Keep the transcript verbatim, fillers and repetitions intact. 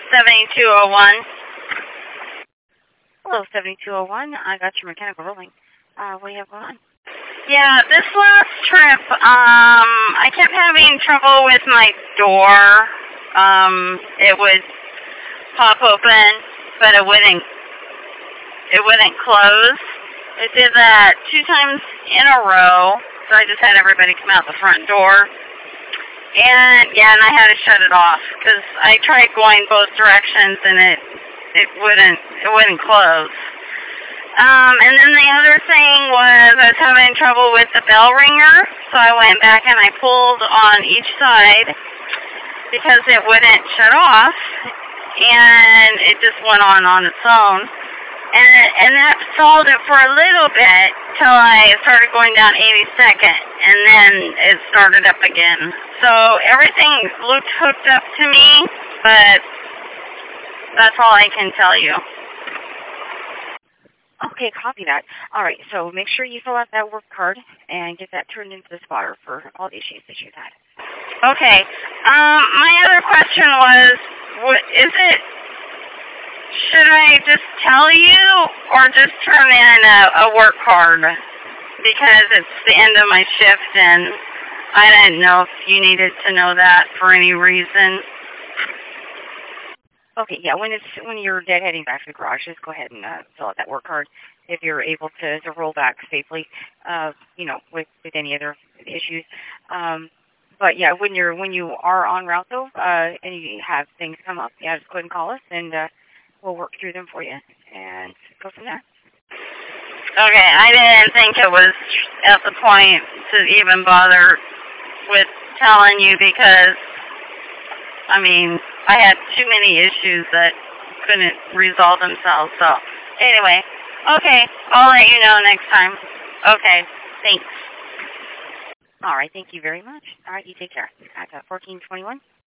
seventy-two oh one. Hello, seventy-two oh one. I got your mechanical rolling. Uh, what do you have going on? Yeah, this last trip, um, I kept having trouble with my door. Um, it would pop open, but it wouldn't, it wouldn't close. It did that two times in a row, so I just had everybody come out the front door. And, yeah, and I had to shut it off, because I tried going both directions, and it, it wouldn't, it wouldn't close. Um, and then the other thing was I was having trouble with the bell ringer, so I went back and I pulled on each side because it wouldn't shut off, and it just went on on its own. And, and that solved it for a little bit till I started going down eighty-second, and then it started up again. So everything looked hooked up to me, but that's all I can tell you. Okay, copy that. All right, so make sure you fill out that work card and get that turned into the spotter for all the issues that you've had. Okay. Um, my other question was, what, is it, should I just tell you or just turn in a, a work card? Because it's the end of my shift and I didn't know if you needed to know that for any reason. Okay, yeah, when it's when you're dead heading back to the garage, just go ahead and uh, fill out that work card if you're able to, to roll back safely, uh, you know, with, with any other issues. Um, but yeah, when you're when you are en route though, uh, and you have things come up, yeah, just go ahead and call us and uh, we'll work through them for you and go from there. Okay, I didn't think it was at the point to even bother with telling you because, I mean, I had too many issues that couldn't resolve themselves. So, anyway, okay, I'll let you know next time. Okay, thanks. All right, thank you very much. All right, you take care. I got fourteen twenty-one.